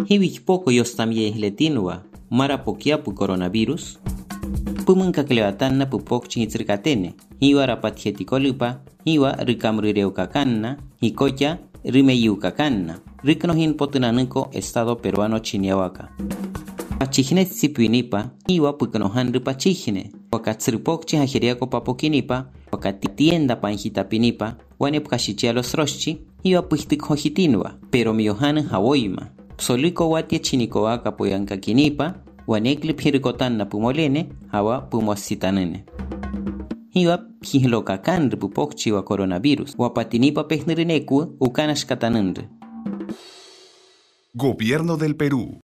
Hiwich poco yostamye ihletinwa, mara pokiapu coronavirus. Pumunka clevatanna pupokchi hitzrikatene, hiwa rapatjetikolupa, hiwa rikamrireukakanna, hikoya rimeyukakanna, riknohin potunaniko Estado peruano chiniawaka. Pachijne tsipuinipa, hiwa puknohan ripachijne, wakatsripokchi hajeriako papokinipa, wakatitienda panjitapinipa, wanepkashichia los roshi, hiwa puhtikhojitinwa, pero miohan hawoima. Psoliko watia chinikoaka poyankakinipa, wanekli pirikotanna pumolene, hawa pumwasitanene. Hiwa pjihlokakanri pupokchi wa coronavirus, wapatinipa pejnirineku ukanashkatanenri. Gobierno del Perú.